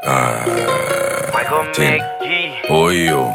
Michael McGee. Oyo.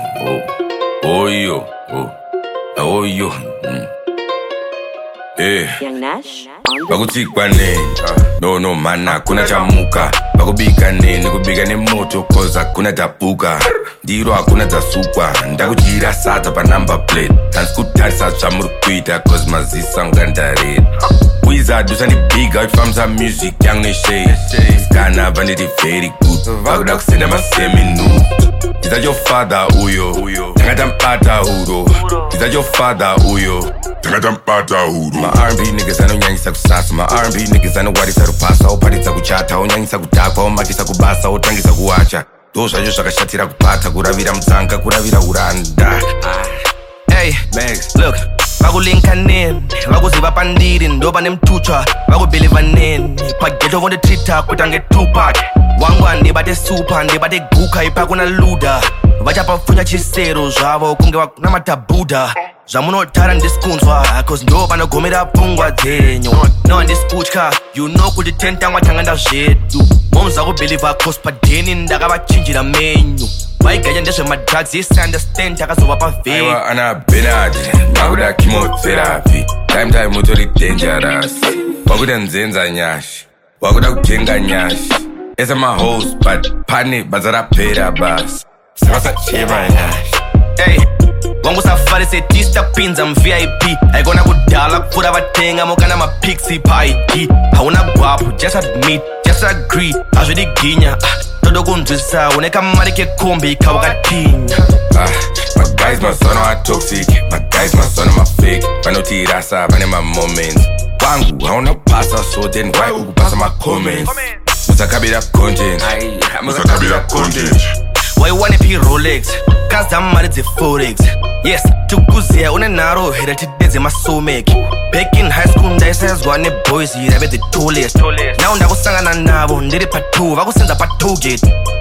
Young Nash. Bakutikwa nini no mana kuna chamuka bakubika nini kubika nemoto cause hakuna tapuka ndiro hakuna tasukwa ndakuchira sata pa number plate tanskutharisa zvamurikuita cause mazisa ngandare Wizard usandibhiga uchifambisa music yangu neshade skana vaniti very good vakuda kusenda maseminu Is your father uyo Tangatambata huro Is your father uyo Tangatambata huro My R&B niggas anonyanyisa kusasa My R&B niggas anowatisa rupasa Opatisa kuchata onyanyisa kutakwa Omatisa kubasa otangisa kuwacha Dozvacho zvakashatira kupata Kuravira mutsanga kuravira uranda Hey, Max, look vakulinka nini vakuziva pandiri ndoba nemtutsva vakubheliva nini pageto vonditreata kuita ngetupac wangu andibate super ndibate guka ipa kuna luda vachapapfunya chisero zvavo kunge vakuna matabudha zvamunotara ndisikunzwa cause ndo vanogomera pfungwa dzenyu no handisikutya you know kuti 10 tangwa tanganda zvedu momza kubheliva cause padeni ndakavachinjira menyu vaiganya ndezvemadrugs isunderstand takazova pavheki aiwa ana benard nakuda chemotherapy time mutori dangerous wakuda nzenza nyashi wakuda kujenga nyashi ese mahost but pane basa rapera basi sakasacheva nyashi hey wangu safari setista pinza mvip aikona kudala kupfura vatenga mokana mapixi paid hauna gwapo just admit just agree hazvidiginya todo kunzwisa uneka mari kekombi kawakatinya my guys masono are toxic my guys masono mafake vanotirasa vane mamoments wangu hauna pasa so then why ukupasa macomments musakabira content why one p Rolex kaza mari dzeforex yes tukuziya unenharo here tidedze masomek back in high school ndaisayazwa neboys here ave the tallest now ndakusangana navo ndiri pa2 vakusenza pa tollgate